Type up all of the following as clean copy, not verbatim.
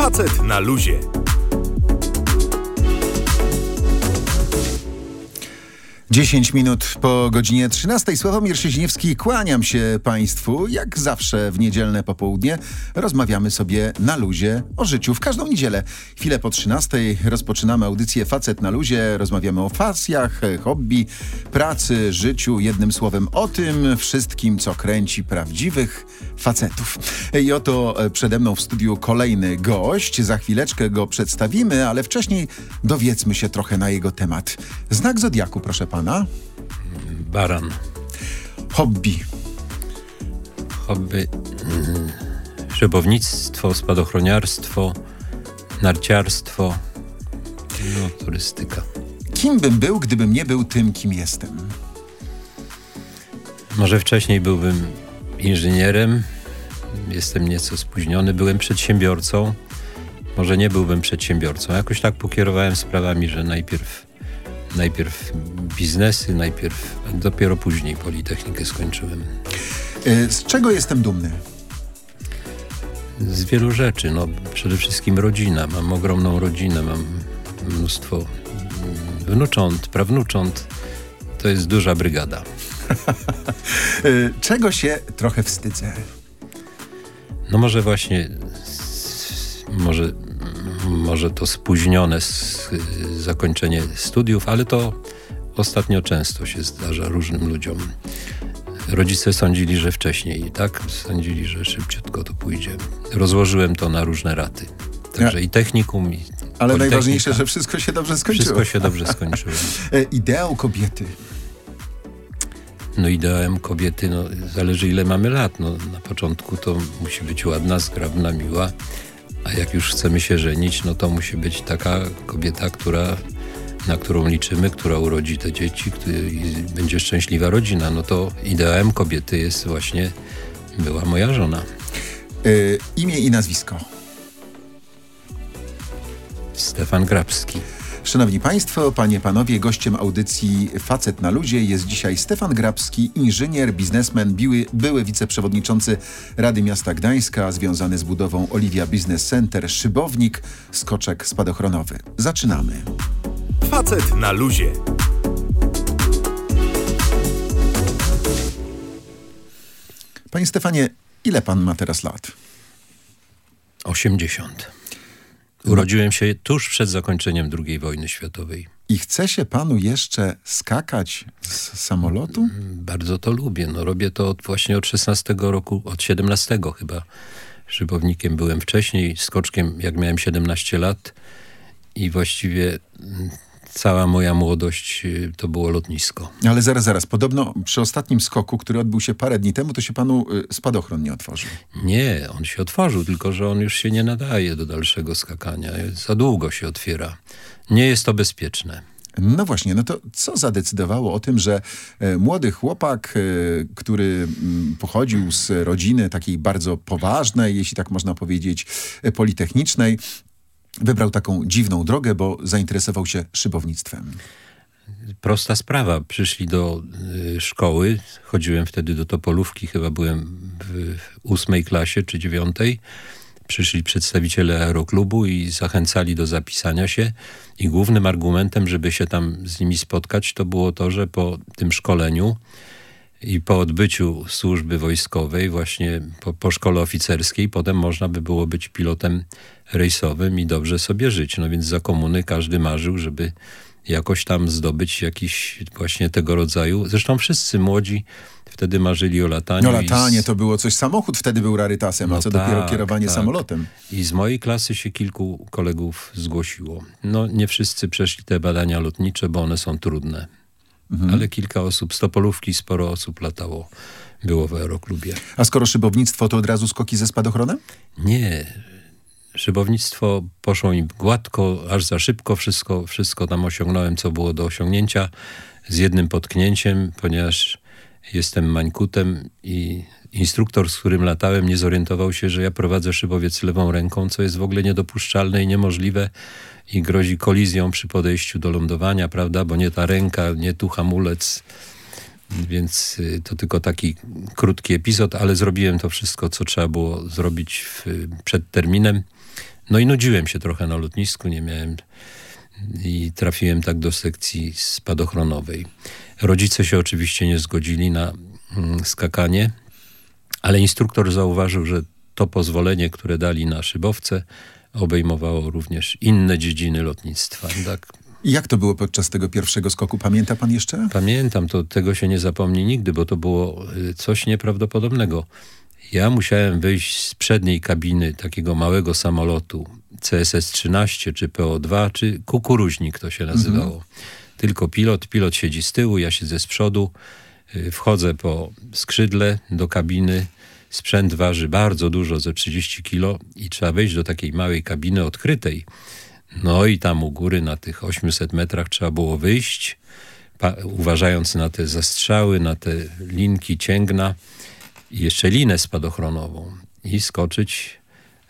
Facet na luzie. Dziesięć minut po godzinie 13. Sławomir Szyźniewski, kłaniam się Państwu. Jak zawsze w niedzielne popołudnie rozmawiamy sobie na luzie o życiu. W każdą niedzielę, chwilę po 13 rozpoczynamy audycję Facet na luzie. Rozmawiamy o pasjach, hobby, pracy, życiu. Jednym słowem o tym wszystkim, co kręci prawdziwych facetów. I oto przede mną w studiu kolejny gość. Za chwileczkę go przedstawimy, ale wcześniej dowiedzmy się trochę na jego temat. Znak zodiaku, proszę pana. Baran. Hobby. Szybownictwo, spadochroniarstwo, narciarstwo, turystyka. Kim bym był, gdybym nie był tym, kim jestem? Może wcześniej byłbym inżynierem, jestem nieco spóźniony, byłem przedsiębiorcą, może nie byłbym przedsiębiorcą. Jakoś tak pokierowałem sprawami, że najpierw biznesy, dopiero później Politechnikę skończyłem. Z czego jestem dumny? Z wielu rzeczy. Przede wszystkim rodzina. Mam ogromną rodzinę, mam mnóstwo wnucząt, prawnucząt. To jest duża brygada. Czego się trochę wstydzę? Może właśnie może to spóźnione zakończenie studiów, ale to ostatnio często się zdarza różnym ludziom. Rodzice sądzili, że wcześniej, tak? Sądzili, że szybciutko to pójdzie. Rozłożyłem to na różne raty. Także i technikum, i ale najważniejsze, że wszystko się dobrze skończyło. Wszystko się dobrze skończyło. Ideał kobiety. Ideałem kobiety, zależy ile mamy lat. Na początku to musi być ładna, zgrabna, miła. A jak już chcemy się żenić, to musi być taka kobieta, na którą liczymy, która urodzi te dzieci i będzie szczęśliwa rodzina. To ideałem kobiety była moja żona. Imię i nazwisko. Stefan Grabski. Szanowni Państwo, Panie, Panowie, gościem audycji Facet na luzie jest dzisiaj Stefan Grabski, inżynier, biznesmen, były wiceprzewodniczący Rady Miasta Gdańska, związany z budową Oliwia Business Center, szybownik, skoczek spadochronowy. Zaczynamy. Facet na luzie. Panie Stefanie, ile pan ma teraz lat? 80. Urodziłem się tuż przed zakończeniem II wojny światowej. I chce się panu jeszcze skakać z samolotu? Bardzo to lubię. Robię to właśnie od 16 roku, od 17 chyba. Szybownikiem byłem wcześniej, skoczkiem jak miałem 17 lat i właściwie cała moja młodość to było lotnisko. Ale zaraz. Podobno przy ostatnim skoku, który odbył się parę dni temu, to się panu spadochron nie otworzył. Nie, on się otworzył, tylko że on już się nie nadaje do dalszego skakania. Za długo się otwiera. Nie jest to bezpieczne. No właśnie, to co zadecydowało o tym, że młody chłopak, który pochodził z rodziny takiej bardzo poważnej, jeśli tak można powiedzieć, politechnicznej, wybrał taką dziwną drogę, bo zainteresował się szybownictwem? Prosta sprawa. Przyszli do szkoły. Chodziłem wtedy do Topolówki. Chyba byłem w 8 klasie czy 9. Przyszli przedstawiciele aeroklubu i zachęcali do zapisania się. I głównym argumentem, żeby się tam z nimi spotkać, to było to, że po tym szkoleniu i po odbyciu służby wojskowej, właśnie po szkole oficerskiej, potem można by było być pilotem rejsowym i dobrze sobie żyć. Więc za komuny każdy marzył, żeby jakoś tam zdobyć jakiś właśnie tego rodzaju. Zresztą wszyscy młodzi wtedy marzyli o lataniu. Latanie to było coś, samochód wtedy był rarytasem, a co dopiero kierowanie samolotem. I z mojej klasy się kilku kolegów zgłosiło. Nie wszyscy przeszli te badania lotnicze, bo one są trudne. Ale kilka osób z Topolówki, sporo osób latało, było w aeroklubie. A skoro szybownictwo, to od razu skoki ze spadochronem? Nie. Szybownictwo poszło mi gładko, aż za szybko. Wszystko tam osiągnąłem, co było do osiągnięcia. Z jednym potknięciem, ponieważ jestem mańkutem i instruktor, z którym latałem, nie zorientował się, że ja prowadzę szybowiec lewą ręką, co jest w ogóle niedopuszczalne i niemożliwe i grozi kolizją przy podejściu do lądowania, prawda, bo nie ta ręka, nie tu hamulec. Więc to tylko taki krótki epizod, ale zrobiłem to wszystko, co trzeba było zrobić przed terminem. No i nudziłem się trochę na lotnisku, nie miałem i trafiłem tak do sekcji spadochronowej. Rodzice się oczywiście nie zgodzili na skakanie, ale instruktor zauważył, że to pozwolenie, które dali na szybowce, obejmowało również inne dziedziny lotnictwa. Tak. Jak to było podczas tego pierwszego skoku? Pamięta pan jeszcze? Pamiętam, tego się nie zapomni nigdy, bo to było coś nieprawdopodobnego. Ja musiałem wyjść z przedniej kabiny takiego małego samolotu CSS-13, czy PO-2, czy kukuruźnik to się nazywało. Tylko pilot siedzi z tyłu, ja siedzę z przodu, wchodzę po skrzydle do kabiny, sprzęt waży bardzo dużo, ze 30 kilo i trzeba wejść do takiej małej kabiny odkrytej. No i tam u góry na tych 800 metrach trzeba było wyjść, uważając na te zastrzały, na te linki, cięgna i jeszcze linę spadochronową i skoczyć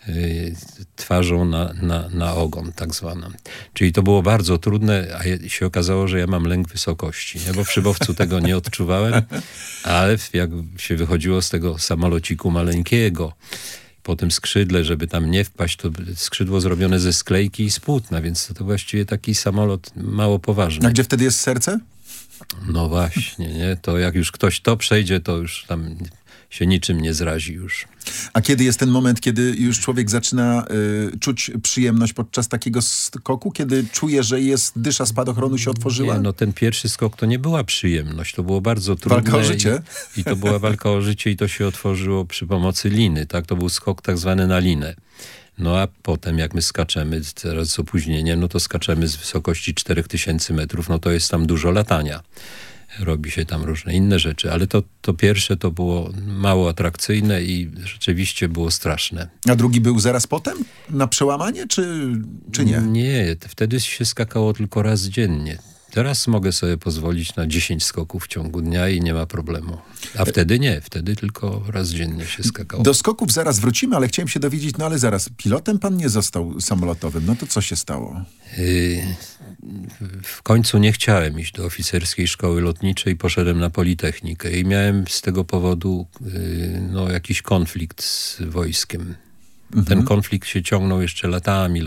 twarzą na ogon, tak zwana. Czyli to było bardzo trudne, a się okazało, że ja mam lęk wysokości, nie? Bo w szybowcu tego nie odczuwałem, ale jak się wychodziło z tego samolociku maleńkiego, po tym skrzydle, żeby tam nie wpaść, to skrzydło zrobione ze sklejki i z płótna, więc to właściwie taki samolot mało poważny. A gdzie wtedy jest serce? No właśnie, nie? To jak już ktoś to przejdzie, to już tam się niczym nie zrazi już. A kiedy jest ten moment, kiedy już człowiek zaczyna czuć przyjemność podczas takiego skoku? Kiedy czuje, że dysza spadochronu się otworzyła? Nie, no ten pierwszy skok to nie była przyjemność, to było bardzo trudne. Walka o życie? I to była walka o życie i to się otworzyło przy pomocy liny, tak? To był skok tak zwany na linę. No a potem jak my skaczemy, teraz z opóźnieniem, no to skaczemy z wysokości 4000 metrów, no to jest tam dużo latania. Robi się tam różne inne rzeczy, ale to pierwsze to było mało atrakcyjne i rzeczywiście było straszne. A drugi był zaraz potem? Na przełamanie, czy nie? Nie, wtedy się skakało tylko raz dziennie. Teraz mogę sobie pozwolić na 10 skoków w ciągu dnia i nie ma problemu. A wtedy nie, wtedy tylko raz dziennie się skakało. Do skoków zaraz wrócimy, ale chciałem się dowiedzieć, no ale zaraz, pilotem pan nie został samolotowym, no to co się stało? W końcu nie chciałem iść do oficerskiej szkoły lotniczej, poszedłem na Politechnikę i miałem z tego powodu jakiś konflikt z wojskiem. Ten konflikt się ciągnął jeszcze latami.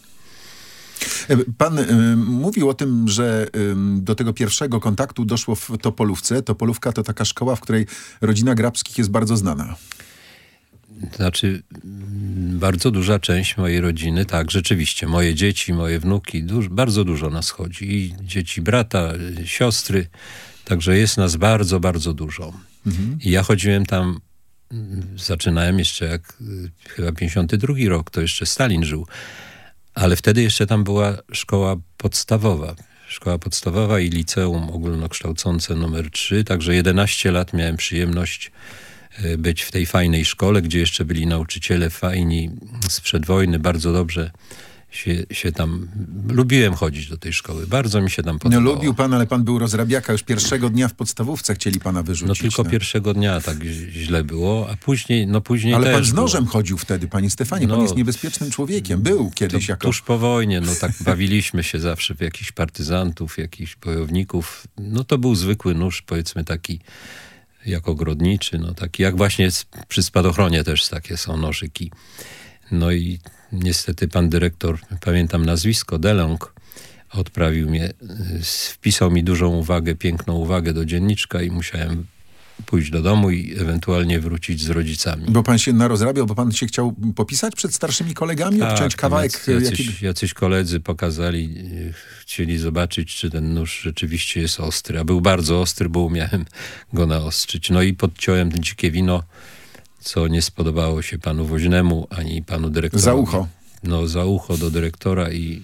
Pan mówił o tym, że do tego pierwszego kontaktu doszło w Topolówce. Topolówka to taka szkoła, w której rodzina Grabskich jest bardzo znana. Znaczy, bardzo duża część mojej rodziny, tak, rzeczywiście, moje dzieci, moje wnuki, bardzo dużo nas chodzi. I dzieci brata, siostry, także jest nas bardzo, bardzo dużo. I ja chodziłem tam, zaczynałem jeszcze jak chyba 52 rok, to jeszcze Stalin żył. Ale wtedy jeszcze tam była szkoła podstawowa. Szkoła podstawowa i liceum ogólnokształcące numer 3. Także 11 lat miałem przyjemność być w tej fajnej szkole, gdzie jeszcze byli nauczyciele fajni sprzed wojny. Bardzo dobrze się tam... Lubiłem chodzić do tej szkoły. Bardzo mi się tam podobało. No lubił pan, ale pan był rozrabiaka. Już pierwszego dnia w podstawówce chcieli pana wyrzucić. No tylko pierwszego dnia tak źle było, a później ale też pan z było. nożem chodził wtedy, panie Stefanie. Pan jest niebezpiecznym człowiekiem. Był kiedyś jako... Tuż po wojnie, tak bawiliśmy się zawsze w jakichś partyzantów, jakichś bojowników. No to był zwykły nóż, powiedzmy taki jak ogrodniczy, taki jak właśnie przy spadochronie też takie są nożyki. No i niestety pan dyrektor, pamiętam nazwisko, Delong, odprawił mnie, wpisał mi dużą uwagę, piękną uwagę do dzienniczka i musiałem pójść do domu i ewentualnie wrócić z rodzicami. Bo pan się narozrabiał, bo pan się chciał popisać przed starszymi kolegami, obciąć kawałek... Jacyś koledzy pokazali, chcieli zobaczyć, czy ten nóż rzeczywiście jest ostry, a był bardzo ostry, bo umiałem go naostrzyć. No i podciąłem dzikie wino, co nie spodobało się panu woźnemu, ani panu dyrektorowi. Za ucho. Za ucho do dyrektora i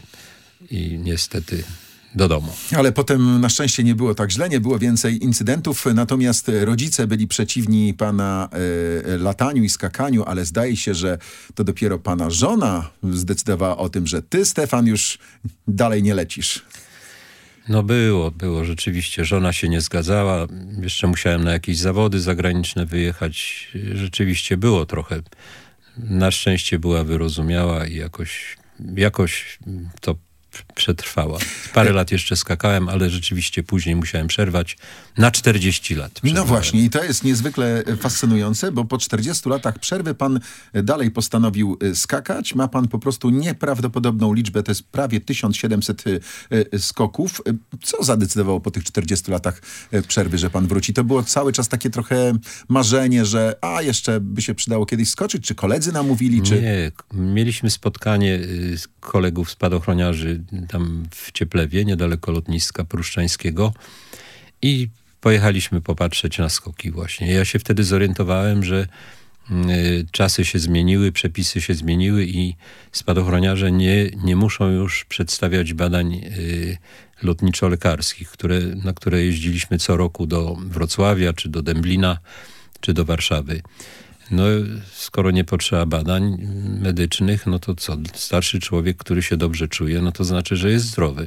niestety do domu. Ale potem na szczęście nie było tak źle, nie było więcej incydentów, natomiast rodzice byli przeciwni pana lataniu i skakaniu, ale zdaje się, że to dopiero pana żona zdecydowała o tym, że ty, Stefan, już dalej nie lecisz. No było rzeczywiście. Żona się nie zgadzała. Jeszcze musiałem na jakieś zawody zagraniczne wyjechać. Rzeczywiście było trochę. Na szczęście była wyrozumiała i jakoś to przetrwała. Parę lat jeszcze skakałem, ale rzeczywiście później musiałem przerwać. Na 40 lat przerwałem. No właśnie, i to jest niezwykle fascynujące, bo po 40 latach przerwy pan dalej postanowił skakać. Ma pan po prostu nieprawdopodobną liczbę, to jest prawie 1700 skoków. Co zadecydowało po tych 40 latach przerwy, że pan wróci? To było cały czas takie trochę marzenie, że jeszcze by się przydało kiedyś skoczyć? Czy koledzy namówili? Czy... Nie, mieliśmy spotkanie kolegów spadochroniarzy tam w Cieplewie, niedaleko lotniska pruszczańskiego i pojechaliśmy popatrzeć na skoki właśnie. Ja się wtedy zorientowałem, że czasy się zmieniły, przepisy się zmieniły i spadochroniarze nie muszą już przedstawiać badań lotniczo-lekarskich, na które jeździliśmy co roku do Wrocławia, czy do Dęblina, czy do Warszawy. No, skoro nie potrzeba badań medycznych, no to co? Starszy człowiek, który się dobrze czuje, no to znaczy, że jest zdrowy.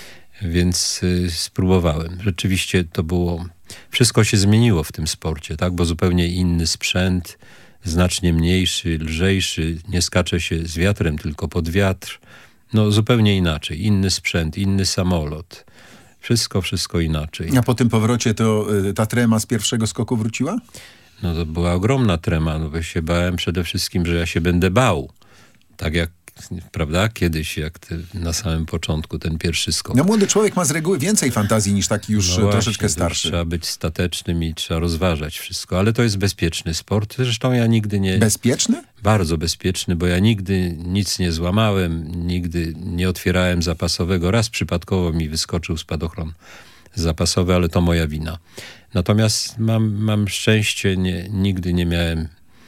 Więc spróbowałem. Rzeczywiście to było... Wszystko się zmieniło w tym sporcie, tak? Bo zupełnie inny sprzęt, znacznie mniejszy, lżejszy, nie skacze się z wiatrem, tylko pod wiatr. No zupełnie inaczej. Inny sprzęt, inny samolot. Wszystko inaczej. A po tym powrocie to ta trema z pierwszego skoku wróciła? No to była ogromna trema, no bo się bałem przede wszystkim, że ja się będę bał. Tak jak, prawda, kiedyś, na samym początku, ten pierwszy skok. No młody człowiek ma z reguły więcej fantazji niż taki już troszeczkę starszy. Trzeba być statecznym i trzeba rozważać wszystko, ale to jest bezpieczny sport. Zresztą ja nigdy nie... Bezpieczny? Bardzo bezpieczny, bo ja nigdy nic nie złamałem, nigdy nie otwierałem zapasowego. Raz przypadkowo mi wyskoczył spadochron zapasowy, ale to moja wina. Natomiast mam szczęście, nigdy nie miałem,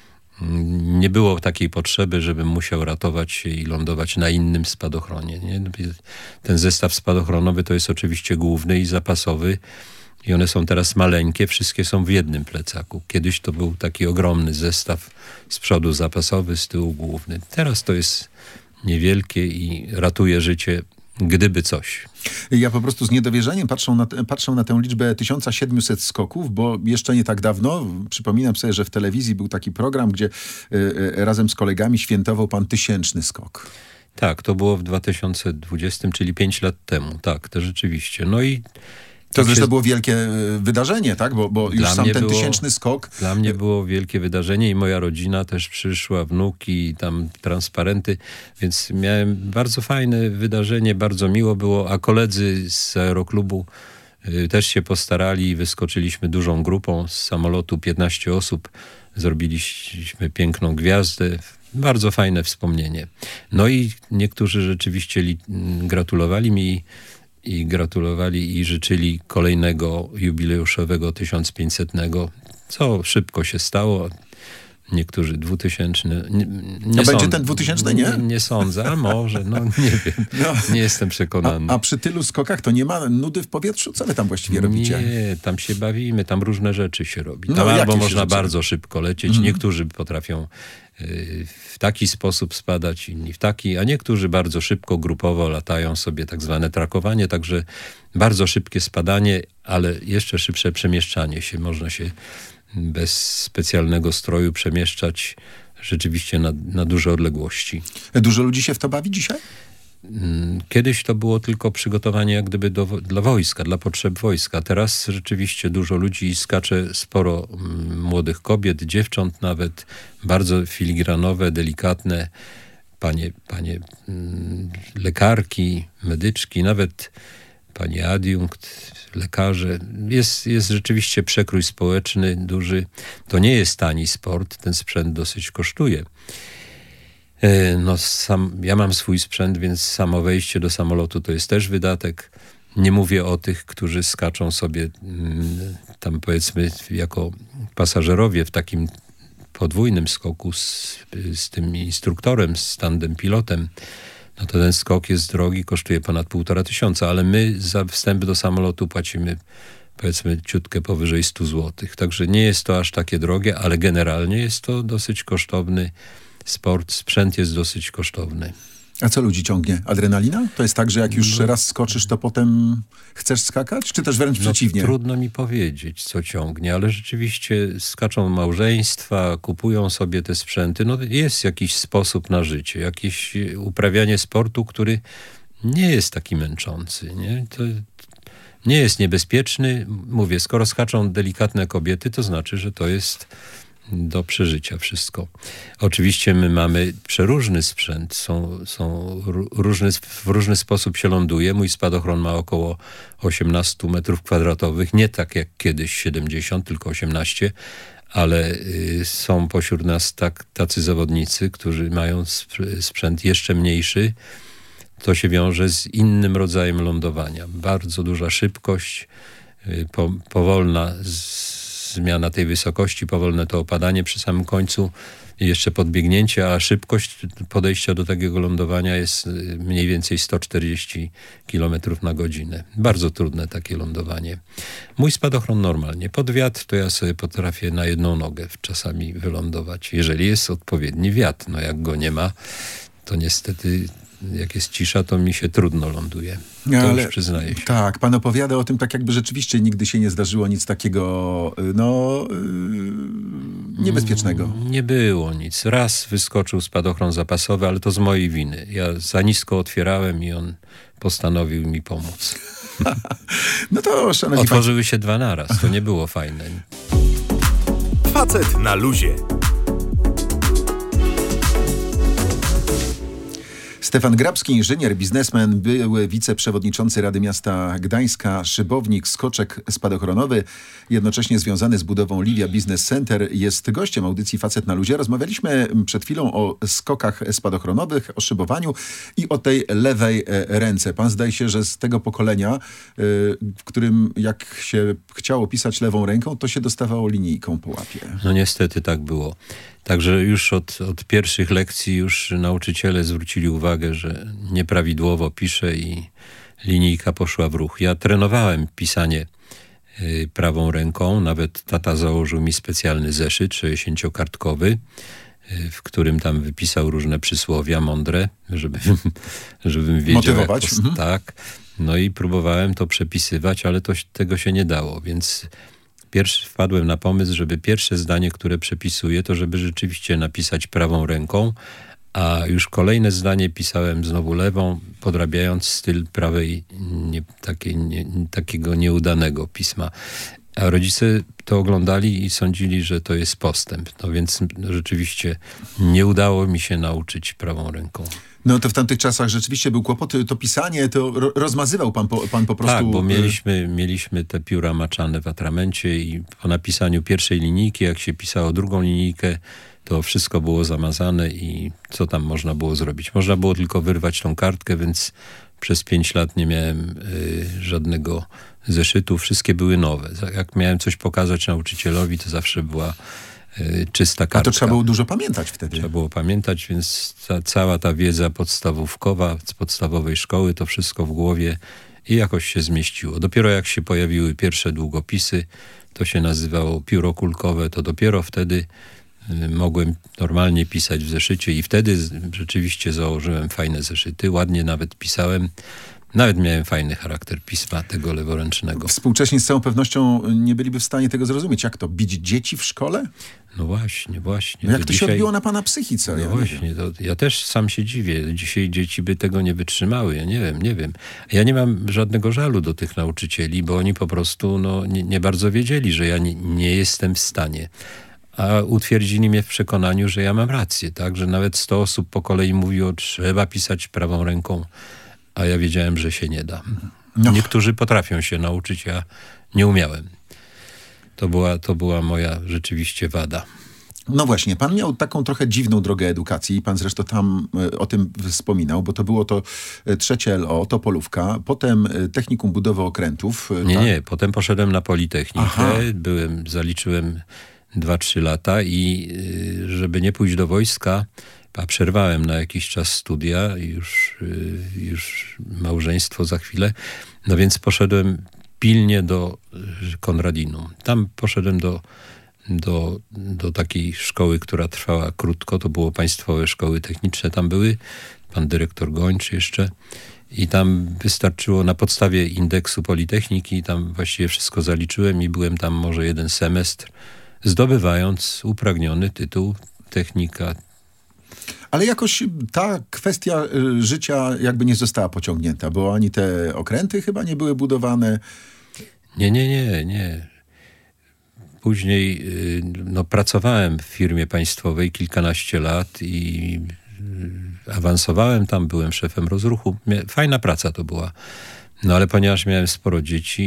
nie było takiej potrzeby, żebym musiał ratować się i lądować na innym spadochronie. Nie? Ten zestaw spadochronowy to jest oczywiście główny i zapasowy i one są teraz maleńkie, wszystkie są w jednym plecaku. Kiedyś to był taki ogromny zestaw, z przodu zapasowy, z tyłu główny. Teraz to jest niewielkie i ratuje życie, gdyby coś. Ja po prostu z niedowierzaniem patrzę na tę liczbę 1700 skoków, bo jeszcze nie tak dawno, przypominam sobie, że w telewizji był taki program, gdzie razem z kolegami świętował pan 1000 skok. Tak, to było w 2020, czyli 5 lat temu. Tak, to rzeczywiście. No i to zresztą było wielkie wydarzenie, tak? Bo już sam ten 1000 skok... Dla mnie było wielkie wydarzenie i moja rodzina też przyszła, wnuki, tam transparenty, więc miałem bardzo fajne wydarzenie, bardzo miło było, a koledzy z aeroklubu też się postarali i wyskoczyliśmy dużą grupą z samolotu, 15 osób, zrobiliśmy piękną gwiazdę, bardzo fajne wspomnienie. No i niektórzy rzeczywiście gratulowali mi i życzyli kolejnego jubileuszowego 1500, co szybko się stało. Niektórzy 2000. To będzie ten 2000, nie? Nie sądzę, a może, nie wiem. Nie jestem przekonany. A przy tylu skokach to nie ma nudy w powietrzu? Co wy tam właściwie robicie? Nie, tam się bawimy, tam różne rzeczy się robi. Tam albo można bardzo szybko lecieć, niektórzy potrafią w taki sposób spadać, inni w taki, a niektórzy bardzo szybko, grupowo latają sobie, tak zwane trakowanie, także bardzo szybkie spadanie, ale jeszcze szybsze przemieszczanie się. Można się bez specjalnego stroju przemieszczać rzeczywiście na duże odległości. Dużo ludzi się w to bawi dzisiaj? Kiedyś to było tylko przygotowanie jak gdyby dla wojska, dla potrzeb wojska. Teraz rzeczywiście dużo ludzi skacze, sporo młodych kobiet, dziewcząt nawet, bardzo filigranowe, delikatne, panie lekarki, medyczki, nawet panie adiunkt, lekarze. Jest rzeczywiście przekrój społeczny duży. To nie jest tani sport, ten sprzęt dosyć kosztuje. Ja mam swój sprzęt, więc samo wejście do samolotu to jest też wydatek. Nie mówię o tych, którzy skaczą sobie tam powiedzmy jako pasażerowie w takim podwójnym skoku z tym instruktorem, z tandem pilotem. No to ten skok jest drogi, kosztuje ponad 1500, ale my za wstęp do samolotu płacimy powiedzmy ciutkę powyżej 100 zł. Także nie jest to aż takie drogie, ale generalnie jest to dosyć kosztowny sport. Sprzęt jest dosyć kosztowny. A co ludzi ciągnie? Adrenalina? To jest tak, że jak już raz skoczysz, to potem chcesz skakać? Czy też wręcz przeciwnie? Trudno mi powiedzieć, co ciągnie, ale rzeczywiście skaczą małżeństwa, kupują sobie te sprzęty. Jest jakiś sposób na życie, jakieś uprawianie sportu, który nie jest taki męczący. Nie? To nie jest niebezpieczny. Mówię, skoro skaczą delikatne kobiety, to znaczy, że to jest do przeżycia wszystko. Oczywiście my mamy przeróżny sprzęt. W różny sposób się ląduje. Mój spadochron ma około 18 metrów kwadratowych. Nie tak jak kiedyś 70, tylko 18. Ale są pośród nas tacy zawodnicy, którzy mają sprzęt jeszcze mniejszy. To się wiąże z innym rodzajem lądowania. Bardzo duża szybkość, powolna zmiana tej wysokości, powolne to opadanie przy samym końcu i jeszcze podbiegnięcie, a szybkość podejścia do takiego lądowania jest mniej więcej 140 km na godzinę. Bardzo trudne takie lądowanie. Mój spadochron normalnie. Pod wiatr to ja sobie potrafię na jedną nogę czasami wylądować, jeżeli jest odpowiedni wiatr. No jak go nie ma, to niestety jak jest cisza, to mi się trudno ląduje. To już przyznaję się. Tak, pan opowiada o tym tak jakby rzeczywiście nigdy się nie zdarzyło nic takiego, niebezpiecznego. Nie było nic. Raz wyskoczył spadochron zapasowy, ale to z mojej winy. Ja za nisko otwierałem i on postanowił mi pomóc. No to, szanowni Otworzyły się dwa naraz. To nie było fajne. Facet na luzie. Stefan Grabski, inżynier, biznesmen, były wiceprzewodniczący Rady Miasta Gdańska, szybownik, skoczek spadochronowy, jednocześnie związany z budową Livia Business Center, jest gościem audycji Facet na luzie. Rozmawialiśmy przed chwilą o skokach spadochronowych, o szybowaniu i o tej lewej ręce. Pan zdaje się, że z tego pokolenia, w którym jak się chciało pisać lewą ręką, to się dostawało linijką po łapie. No niestety tak było. Także już od pierwszych lekcji już nauczyciele zwrócili uwagę, że nieprawidłowo piszę i linijka poszła w ruch. Ja trenowałem pisanie prawą ręką, nawet tata założył mi specjalny zeszyt 60-kartkowy, w którym tam wypisał różne przysłowia mądre, żebym wiedział. Motywować. Tak. No i próbowałem to przepisywać, ale tego się nie dało, więc wpadłem na pomysł, żeby pierwsze zdanie, które przepisuję, to żeby rzeczywiście napisać prawą ręką, a już kolejne zdanie pisałem znowu lewą, podrabiając styl prawej takiego nieudanego pisma. A rodzice to oglądali i sądzili, że to jest postęp. No więc rzeczywiście nie udało mi się nauczyć prawą ręką. No to w tamtych czasach rzeczywiście był kłopot. To pisanie, to rozmazywał pan po prostu... Tak, bo mieliśmy te pióra maczane w atramencie i po napisaniu pierwszej linijki, jak się pisało drugą linijkę, to wszystko było zamazane i co tam można było zrobić? Można było tylko wyrwać tą kartkę, więc przez 5 lat nie miałem żadnego zeszytu. Wszystkie były nowe. Jak miałem coś pokazać nauczycielowi, to zawsze była czysta kartka. A to trzeba było dużo pamiętać wtedy. Trzeba było pamiętać, więc cała ta wiedza podstawówkowa z podstawowej szkoły, to wszystko w głowie i jakoś się zmieściło. Dopiero jak się pojawiły pierwsze długopisy, to się nazywało pióro kulkowe, to dopiero wtedy mogłem normalnie pisać w zeszycie i wtedy rzeczywiście założyłem fajne zeszyty, ładnie nawet pisałem. Nawet miałem fajny charakter pisma tego leworęcznego. Współcześnie z całą pewnością nie byliby w stanie tego zrozumieć. Jak to? Bić dzieci w szkole? No właśnie. No jak to się odbiło na pana psychice? No właśnie, ja też sam się dziwię. Dzisiaj dzieci by tego nie wytrzymały. Ja nie wiem. Ja nie mam żadnego żalu do tych nauczycieli, bo oni po prostu nie bardzo wiedzieli, że ja nie jestem w stanie. A utwierdzili mnie w przekonaniu, że ja mam rację, tak? Że nawet 100 osób po kolei mówiło, trzeba pisać prawą ręką, a ja wiedziałem, że się nie da. Niektórzy potrafią się nauczyć, ja nie umiałem. To była moja rzeczywiście wada. No właśnie, pan miał taką trochę dziwną drogę edukacji. Pan zresztą tam o tym wspominał, bo to było to 3 LO, Topolówka, potem Technikum Budowy Okrętów. Nie, potem poszedłem na Politechnikę, zaliczyłem 2-3 lata i żeby nie pójść do wojska, a przerwałem na jakiś czas studia i już małżeństwo za chwilę, no więc poszedłem pilnie do Konradinum. Tam poszedłem do takiej szkoły, która trwała krótko, to było państwowe szkoły techniczne, tam były, pan dyrektor Gończ jeszcze i tam wystarczyło na podstawie indeksu Politechniki, tam właściwie wszystko zaliczyłem i byłem tam może 1 semestr, zdobywając upragniony tytuł technika. Ale jakoś ta kwestia życia jakby nie została pociągnięta, bo ani te okręty chyba nie były budowane. Nie. Później pracowałem w firmie państwowej kilkanaście lat i awansowałem tam, byłem szefem rozruchu. Fajna praca to była. No ale ponieważ miałem sporo dzieci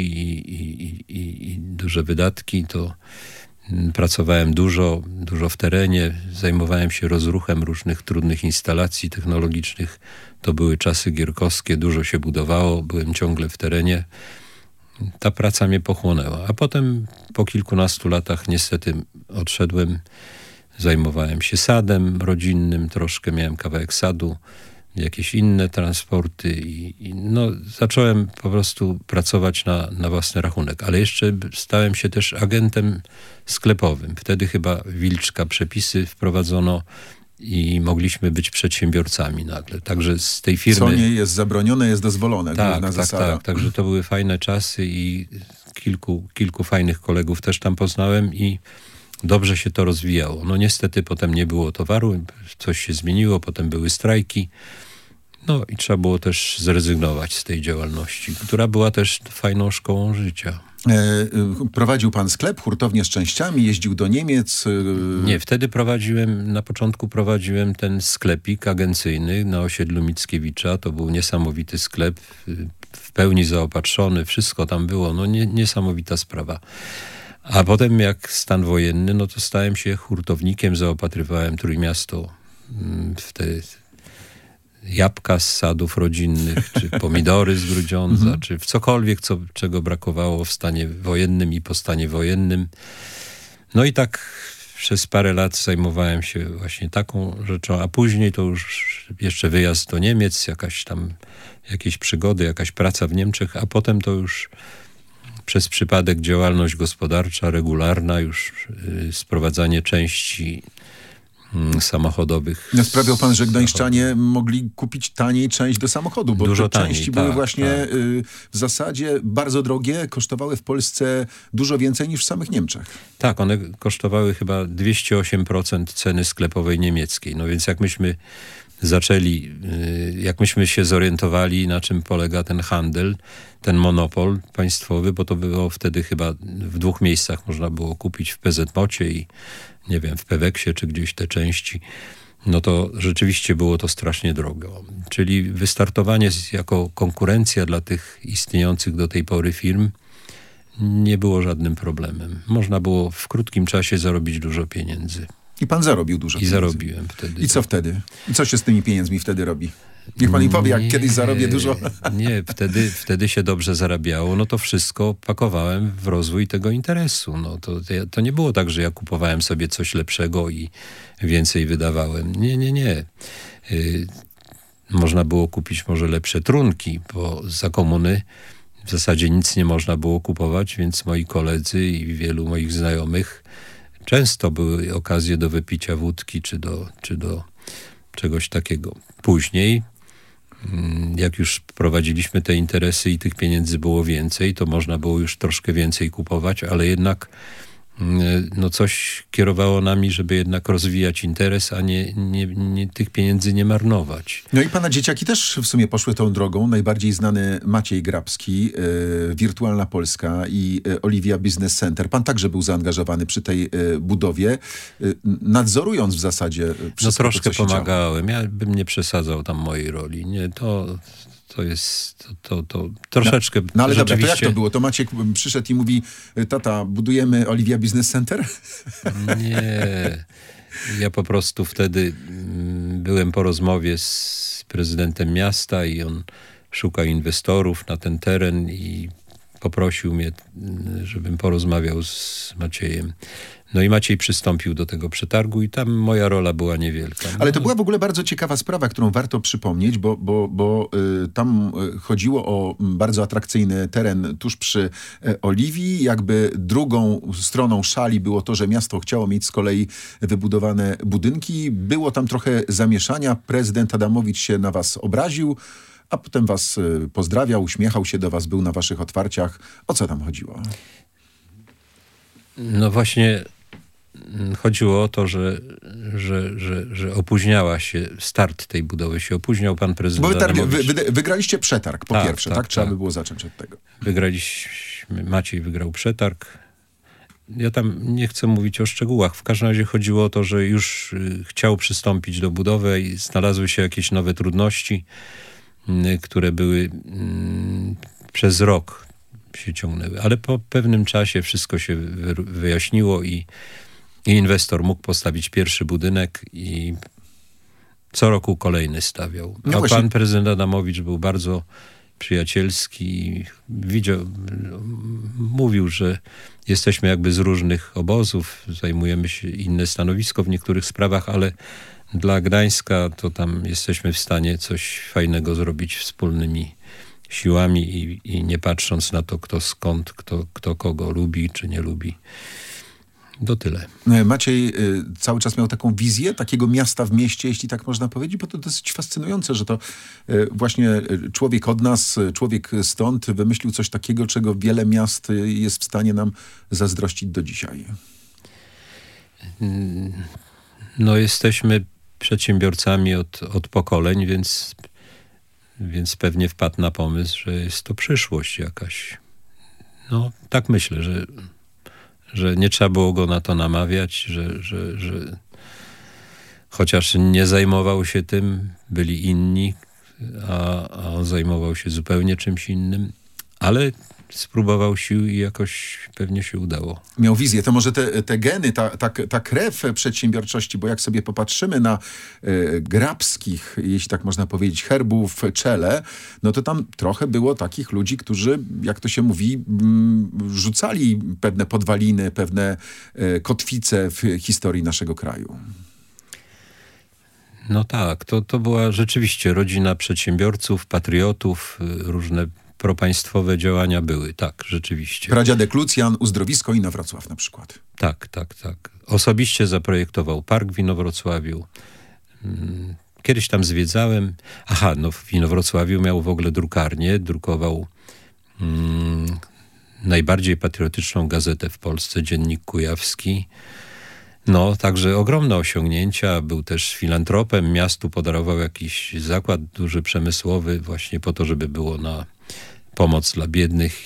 i duże wydatki, to pracowałem dużo w terenie, zajmowałem się rozruchem różnych trudnych instalacji technologicznych. To były czasy gierkowskie, dużo się budowało, byłem ciągle w terenie. Ta praca mnie pochłonęła. A potem po kilkunastu latach niestety odszedłem, zajmowałem się sadem rodzinnym, troszkę miałem kawałek sadu, jakieś inne transporty i zacząłem po prostu pracować na własny rachunek. Ale jeszcze stałem się też agentem sklepowym. Wtedy chyba Wilczka przepisy wprowadzono i mogliśmy być przedsiębiorcami nagle. Także z tej firmy... Co nie jest zabronione, jest dozwolone. Tak. Także to były fajne czasy i kilku fajnych kolegów też tam poznałem i dobrze się to rozwijało. No niestety potem nie było towaru, coś się zmieniło, potem były strajki. No i trzeba było też zrezygnować z tej działalności, która była też fajną szkołą życia. Prowadził pan sklep, hurtownię z częściami, jeździł do Niemiec? Nie, wtedy na początku prowadziłem ten sklepik agencyjny na osiedlu Mickiewicza. To był niesamowity sklep, w pełni zaopatrzony, wszystko tam było, niesamowita sprawa. A potem jak stan wojenny, to stałem się hurtownikiem, zaopatrywałem Trójmiasto w te jabłka z sadów rodzinnych, czy pomidory z Grudziądza, czy w cokolwiek, czego brakowało w stanie wojennym i po stanie wojennym. No i tak przez parę lat zajmowałem się właśnie taką rzeczą, a później to już jeszcze wyjazd do Niemiec, jakieś przygody, jakaś praca w Niemczech, a potem to już przez przypadek działalność gospodarcza, regularna, już sprowadzanie części samochodowych. Sprawiał pan, że gdańszczanie mogli kupić taniej część do samochodu, bo dużo te taniej, części były właśnie w zasadzie bardzo drogie, kosztowały w Polsce dużo więcej niż w samych Niemczech. Tak, one kosztowały chyba 208% ceny sklepowej niemieckiej. No więc jak myśmy się zorientowali, na czym polega ten handel, ten monopol państwowy, bo to było wtedy chyba w 2 miejscach można było kupić, w PZMocie i nie wiem, w Peweksie czy gdzieś te części, no to rzeczywiście było to strasznie drogo. Czyli wystartowanie jako konkurencja dla tych istniejących do tej pory firm nie było żadnym problemem. Można było w krótkim czasie zarobić dużo pieniędzy. I pan zarobił dużo pieniędzy. I zarobiłem wtedy. I co wtedy? I co się z tymi pieniędzmi wtedy robi? Niech pan mi powie, jak kiedyś zarobię dużo. Nie, wtedy się dobrze zarabiało. No to wszystko pakowałem w rozwój tego interesu. No to nie było tak, że ja kupowałem sobie coś lepszego i więcej wydawałem. Nie. Można było kupić może lepsze trunki, bo za komuny w zasadzie nic nie można było kupować, więc moi koledzy i wielu moich znajomych często były okazje do wypicia wódki czy do czegoś takiego. Później, jak już prowadziliśmy te interesy i tych pieniędzy było więcej, to można było już troszkę więcej kupować, ale jednak coś kierowało nami, żeby jednak rozwijać interes, a nie tych pieniędzy nie marnować. No i pana dzieciaki też w sumie poszły tą drogą. Najbardziej znany Maciej Grabski, Wirtualna Polska i Oliwia Business Center. Pan także był zaangażowany przy tej budowie, nadzorując w zasadzie wszystko. No troszkę to, co się pomagałem. Ja bym nie przesadzał tam mojej roli. Nie, to troszeczkę... No ale rzeczywiście... dobra, to jak to było? To Maciek przyszedł i mówi, tata, budujemy Oliwia Business Center? Nie. Ja po prostu wtedy byłem po rozmowie z prezydentem miasta i on szuka inwestorów na ten teren i poprosił mnie, żebym porozmawiał z Maciejem. No i Maciej przystąpił do tego przetargu i tam moja rola była niewielka. Ale to była w ogóle bardzo ciekawa sprawa, którą warto przypomnieć, bo tam chodziło o bardzo atrakcyjny teren tuż przy Oliwii. Jakby drugą stroną szali było to, że miasto chciało mieć z kolei wybudowane budynki. Było tam trochę zamieszania. Prezydent Adamowicz się na was obraził, a potem was pozdrawiał, uśmiechał się do was, był na waszych otwarciach. O co tam chodziło? No właśnie chodziło o to, że opóźniała się, start tej budowy się opóźniał. Pan prezydent wygraliście przetarg po pierwsze, tak? Trzeba by było zacząć od tego. Maciej wygrał przetarg. Ja tam nie chcę mówić o szczegółach. W każdym razie chodziło o to, że już chciał przystąpić do budowy i znalazły się jakieś nowe trudności, które były przez rok się ciągnęły. Ale po pewnym czasie wszystko się wyjaśniło i inwestor mógł postawić pierwszy budynek i co roku kolejny stawiał. No A pan prezydent Adamowicz był bardzo przyjacielski. Mówił, że jesteśmy jakby z różnych obozów, zajmujemy się inne stanowisko w niektórych sprawach, ale dla Gdańska to tam jesteśmy w stanie coś fajnego zrobić wspólnymi siłami i nie patrząc na to, kto skąd, kto kogo lubi czy nie lubi. To tyle. Maciej cały czas miał taką wizję takiego miasta w mieście, jeśli tak można powiedzieć, bo to dosyć fascynujące, że to właśnie człowiek od nas, człowiek stąd wymyślił coś takiego, czego wiele miast jest w stanie nam zazdrościć do dzisiaj. No jesteśmy przedsiębiorcami od pokoleń, więc pewnie wpadł na pomysł, że jest to przyszłość jakaś. No tak myślę, że nie trzeba było go na to namawiać, że chociaż nie zajmował się tym, byli inni, a on zajmował się zupełnie czymś innym, ale spróbował sił i jakoś pewnie się udało. Miał wizję. To może te geny, ta krew przedsiębiorczości, bo jak sobie popatrzymy na Grabskich, jeśli tak można powiedzieć, herbów w czele, no to tam trochę było takich ludzi, którzy, jak to się mówi, rzucali pewne podwaliny, pewne kotwice w historii naszego kraju. No tak, to była rzeczywiście rodzina przedsiębiorców, patriotów, różne propaństwowe działania były, tak, rzeczywiście. Pradziadek Lucjan, Uzdrowisko Inowrocław na przykład. Tak. Osobiście zaprojektował park w Inowrocławiu. Kiedyś tam zwiedzałem. W Inowrocławiu miał w ogóle drukarnię, drukował najbardziej patriotyczną gazetę w Polsce, Dziennik Kujawski. No, także ogromne osiągnięcia. Był też filantropem. Miastu podarował jakiś zakład duży przemysłowy właśnie po to, żeby było na pomoc dla biednych.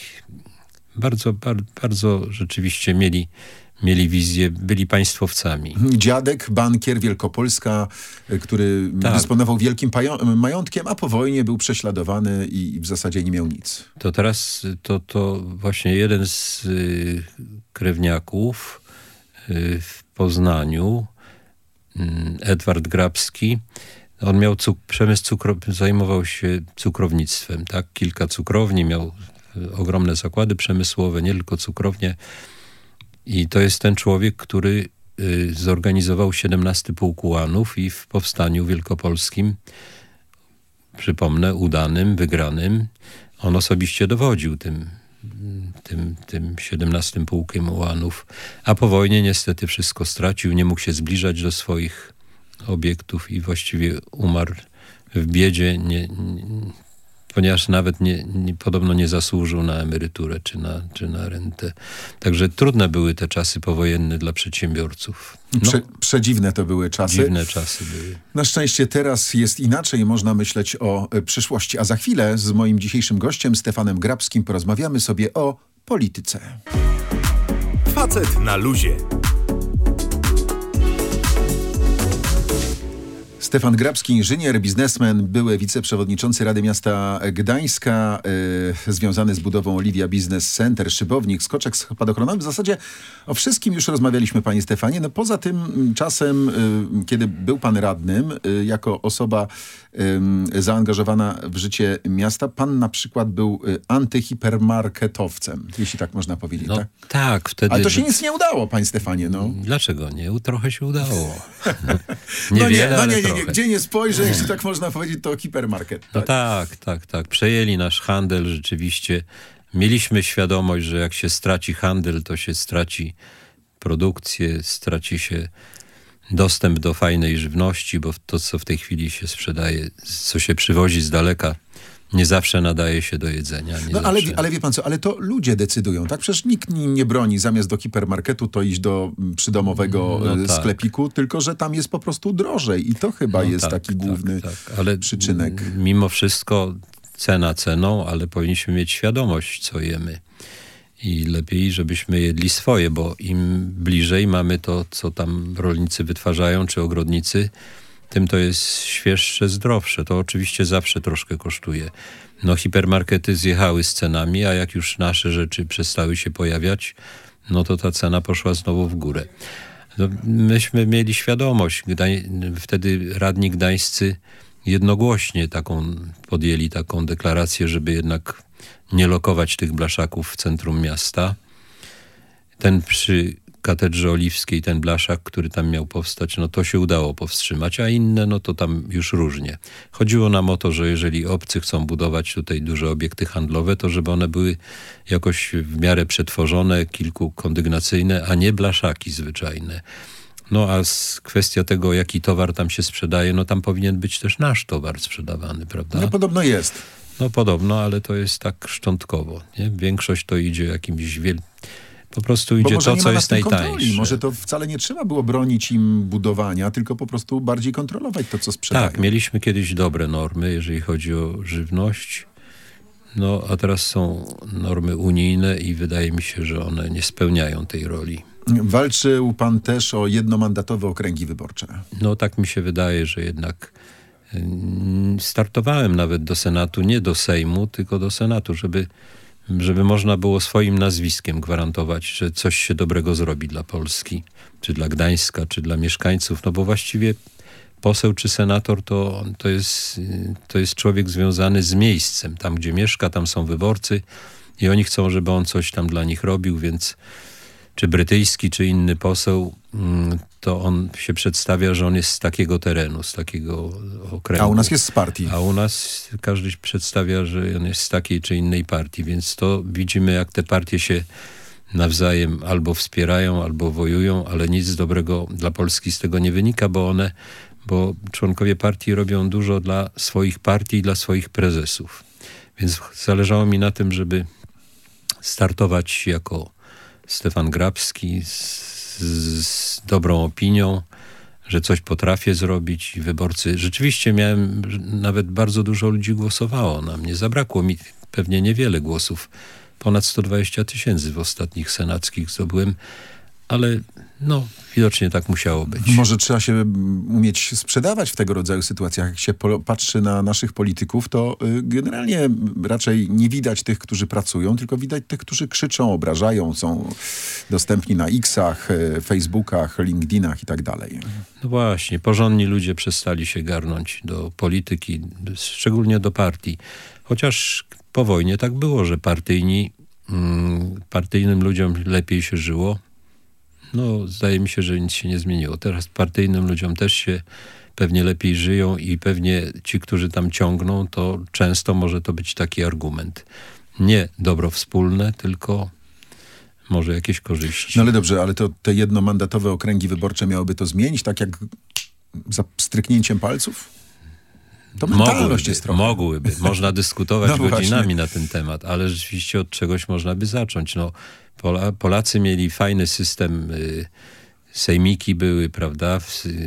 Bardzo rzeczywiście mieli wizję, byli państwowcami. Dziadek, bankier, Wielkopolska, który dysponował wielkim majątkiem, a po wojnie był prześladowany i w zasadzie nie miał nic. To teraz to właśnie jeden z krewniaków w Poznaniu, Edward Grabski, on miał przemysł zajmował się cukrownictwem, tak? Kilka cukrowni, miał ogromne zakłady przemysłowe, nie tylko cukrownie. I to jest ten człowiek, który zorganizował 17 Pułk Ułanów i w powstaniu wielkopolskim, przypomnę, udanym, wygranym, on osobiście dowodził tym 17 Pułkiem Ułanów. A po wojnie niestety wszystko stracił, nie mógł się zbliżać do swoich obiektów i właściwie umarł w biedzie, ponieważ nawet podobno nie zasłużył na emeryturę czy na rentę. Także trudne były te czasy powojenne dla przedsiębiorców. Przedziwne to były czasy. Dziwne czasy były. Na szczęście teraz jest inaczej, można myśleć o przyszłości. A za chwilę z moim dzisiejszym gościem, Stefanem Grabskim, porozmawiamy sobie o polityce. Facet na luzie. Stefan Grabski, inżynier, biznesmen, były wiceprzewodniczący Rady Miasta Gdańska, związany z budową Oliwia Business Center, szybownik, skoczek spadochronowy. W zasadzie o wszystkim już rozmawialiśmy, panie Stefanie. No poza tym czasem, kiedy był pan radnym, jako osoba zaangażowana w życie miasta, pan na przykład był antyhipermarketowcem, jeśli tak można powiedzieć. No, tak? Tak, wtedy... Ale to się nic nie udało, panie Stefanie. No. Dlaczego nie? Trochę się udało. Nie. Gdzie nie spojrzę, jeśli tak można powiedzieć, to hipermarket. No tak. Przejęli nasz handel rzeczywiście. Mieliśmy świadomość, że jak się straci handel, to się straci produkcję, straci się dostęp do fajnej żywności, bo to, co w tej chwili się sprzedaje, co się przywozi z daleka, nie zawsze nadaje się do jedzenia. Ale wie pan co, ale to ludzie decydują, tak? Przecież nikt nie broni zamiast do hipermarketu to iść do przydomowego sklepiku, tylko że tam jest po prostu drożej i to chyba jest taki główny przyczynek. Mimo wszystko cena ceną, ale powinniśmy mieć świadomość, co jemy. I lepiej, żebyśmy jedli swoje, bo im bliżej mamy to, co tam rolnicy wytwarzają, czy ogrodnicy, tym to jest świeższe, zdrowsze. To oczywiście zawsze troszkę kosztuje. No hipermarkety zjechały z cenami, a jak już nasze rzeczy przestały się pojawiać, no to ta cena poszła znowu w górę. No, myśmy mieli świadomość, wtedy radni gdańscy jednogłośnie podjęli taką deklarację, żeby jednak nie lokować tych blaszaków w centrum miasta. Ten przy Katedrze Oliwskiej, ten blaszak, który tam miał powstać, no to się udało powstrzymać, a inne, no to tam już różnie. Chodziło nam o to, że jeżeli obcy chcą budować tutaj duże obiekty handlowe, to żeby one były jakoś w miarę przetworzone, kilkukondygnacyjne, a nie blaszaki zwyczajne. No a kwestia tego, jaki towar tam się sprzedaje, no tam powinien być też nasz towar sprzedawany, prawda? No podobno jest. No podobno, ale to jest tak szczątkowo. Nie? Większość to idzie jakimś po prostu idzie to, co jest najtańsze. Może to wcale nie trzeba było bronić im budowania, tylko po prostu bardziej kontrolować to, co sprzedają. Tak, mieliśmy kiedyś dobre normy, jeżeli chodzi o żywność. No, a teraz są normy unijne i wydaje mi się, że one nie spełniają tej roli. Walczył pan też o jednomandatowe okręgi wyborcze. No, tak mi się wydaje, że jednak startowałem nawet do Senatu, nie do Sejmu, tylko do Senatu, żeby można było swoim nazwiskiem gwarantować, że coś się dobrego zrobi dla Polski, czy dla Gdańska, czy dla mieszkańców, no bo właściwie poseł czy senator to jest człowiek związany z miejscem. Tam, gdzie mieszka, tam są wyborcy i oni chcą, żeby on coś tam dla nich robił, więc czy brytyjski, czy inny poseł, to on się przedstawia, że on jest z takiego terenu, z takiego okręgu. A u nas jest z partii. A u nas każdy przedstawia, że on jest z takiej czy innej partii, więc to widzimy, jak te partie się nawzajem albo wspierają, albo wojują, ale nic dobrego dla Polski z tego nie wynika, bo członkowie partii robią dużo dla swoich partii i dla swoich prezesów. Więc zależało mi na tym, żeby startować jako Stefan Grabski z dobrą opinią, że coś potrafię zrobić i wyborcy. Rzeczywiście nawet bardzo dużo ludzi głosowało na mnie. Zabrakło mi pewnie niewiele głosów. Ponad 120 000 w ostatnich senackich zdobyłem, ale no, widocznie tak musiało być. Może trzeba się umieć sprzedawać w tego rodzaju sytuacjach. Jak się patrzy na naszych polityków, to generalnie raczej nie widać tych, którzy pracują, tylko widać tych, którzy krzyczą, obrażają, są dostępni na X-ach, Facebookach, LinkedInach i tak dalej. No właśnie, porządni ludzie przestali się garnąć do polityki, szczególnie do partii. Chociaż po wojnie tak było, że partyjnym ludziom lepiej się żyło. No, zdaje mi się, że nic się nie zmieniło. Teraz partyjnym ludziom też się pewnie lepiej żyją i pewnie ci, którzy tam ciągną, to często może to być taki argument. Nie dobro wspólne, tylko może jakieś korzyści. No ale dobrze, ale to te jednomandatowe okręgi wyborcze miałyby to zmienić, tak jak za stryknięciem palców? To mentalność jest trochę. Mogłyby. Można dyskutować godzinami na ten temat, ale rzeczywiście od czegoś można by zacząć. No, Polacy mieli fajny system, sejmiki były, prawda?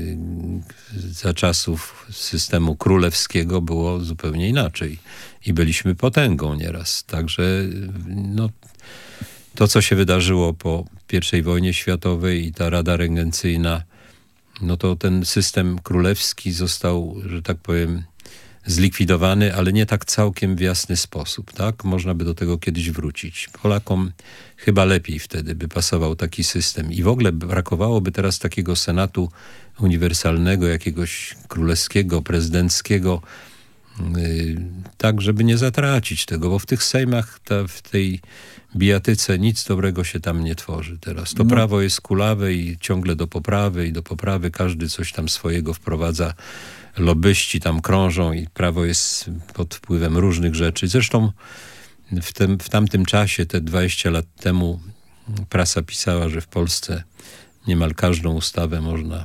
Za czasów systemu królewskiego było zupełnie inaczej. I byliśmy potęgą nieraz. Także no, to, co się wydarzyło po I wojnie światowej i ta Rada Regencyjna, no to ten system królewski został, że tak powiem, zlikwidowany, ale nie tak całkiem w jasny sposób, tak? Można by do tego kiedyś wrócić. Polakom chyba lepiej wtedy by pasował taki system. I w ogóle brakowałoby teraz takiego senatu uniwersalnego, jakiegoś królewskiego, prezydenckiego, tak, żeby nie zatracić tego, bo w tych sejmach, w tej bijatyce nic dobrego się tam nie tworzy teraz. To prawo jest kulawe i ciągle do poprawy, każdy coś tam swojego wprowadza. Lobbyści tam krążą i prawo jest pod wpływem różnych rzeczy. Zresztą w tamtym czasie, te 20 lat temu, prasa pisała, że w Polsce niemal każdą ustawę można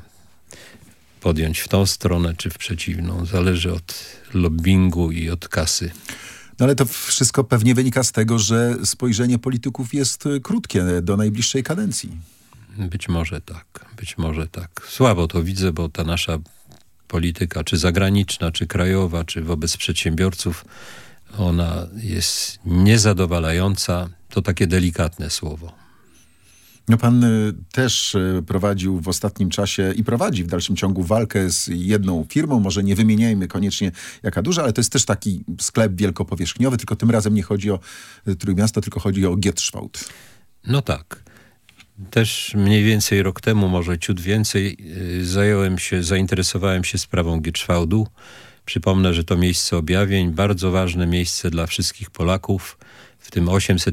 podjąć w tą stronę czy w przeciwną. Zależy od lobbingu i od kasy. No ale to wszystko pewnie wynika z tego, że spojrzenie polityków jest krótkie, do najbliższej kadencji. Być może tak, być może tak. Słabo to widzę, bo ta nasza polityka, czy zagraniczna, czy krajowa, czy wobec przedsiębiorców, ona jest niezadowalająca. To takie delikatne słowo. No pan też prowadził w ostatnim czasie i prowadzi w dalszym ciągu walkę z jedną firmą. Może nie wymieniajmy koniecznie jaka duża, ale to jest też taki sklep wielkopowierzchniowy, tylko tym razem nie chodzi o Trójmiasto, tylko chodzi o Gierszwałd. No tak. Też mniej więcej rok temu, może ciut więcej, zainteresowałem się sprawą Gierszwałdu. Przypomnę, że to miejsce objawień, bardzo ważne miejsce dla wszystkich Polaków. W tym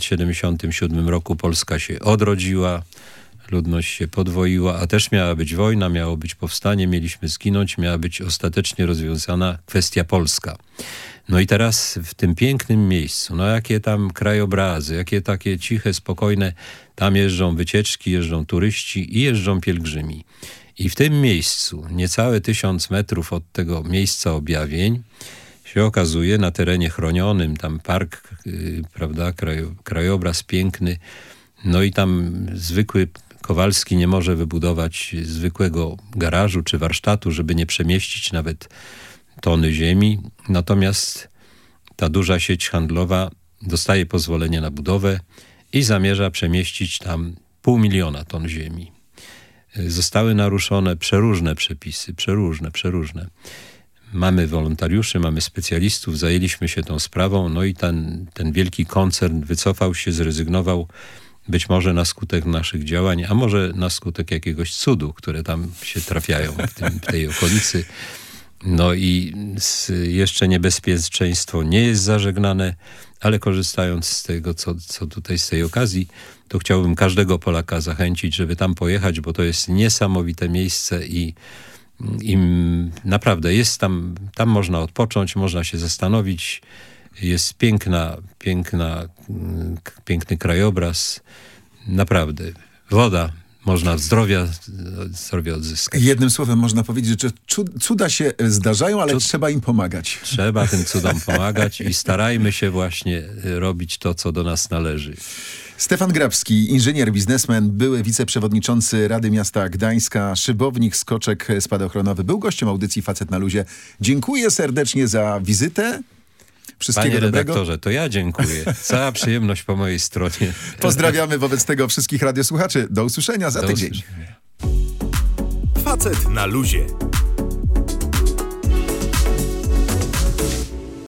877 roku Polska się odrodziła, ludność się podwoiła, a też miała być wojna, miało być powstanie, mieliśmy zginąć, miała być ostatecznie rozwiązana kwestia polska. No i teraz w tym pięknym miejscu, no jakie tam krajobrazy, jakie takie ciche, spokojne, tam jeżdżą wycieczki, jeżdżą turyści i jeżdżą pielgrzymi. I w tym miejscu, niecałe 1000 metrów od tego miejsca objawień, się okazuje na terenie chronionym, tam park, prawda, krajobraz piękny, no i tam zwykły Kowalski nie może wybudować zwykłego garażu czy warsztatu, żeby nie przemieścić nawet tony ziemi. Natomiast ta duża sieć handlowa dostaje pozwolenie na budowę i zamierza przemieścić tam 500 000 ton ziemi. Zostały naruszone przeróżne przepisy, przeróżne. Mamy wolontariuszy, mamy specjalistów, zajęliśmy się tą sprawą, no i ten wielki koncern wycofał się, zrezygnował, być może na skutek naszych działań, a może na skutek jakiegoś cudu, które tam się trafiają w tej okolicy. No i jeszcze niebezpieczeństwo nie jest zażegnane, ale korzystając z tego, co tutaj z tej okazji, to chciałbym każdego Polaka zachęcić, żeby tam pojechać, bo to jest niesamowite miejsce i naprawdę jest tam można odpocząć, można się zastanowić. Jest piękny krajobraz. Naprawdę. Woda. Można zdrowie odzyskać. Jednym słowem można powiedzieć, że cuda się zdarzają, ale trzeba im pomagać. Trzeba tym cudom pomagać i starajmy się właśnie robić to, co do nas należy. Stefan Grabski, inżynier, biznesmen, były wiceprzewodniczący Rady Miasta Gdańska, szybownik, skoczek spadochronowy. Był gościem audycji Facet na luzie. Dziękuję serdecznie za wizytę. Wszystkiego Panie dobrego. redaktorze, to ja dziękuję. Cała przyjemność po mojej stronie. Pozdrawiamy wobec tego wszystkich radiosłuchaczy. Do usłyszenia za tydzień. Facet na luzie.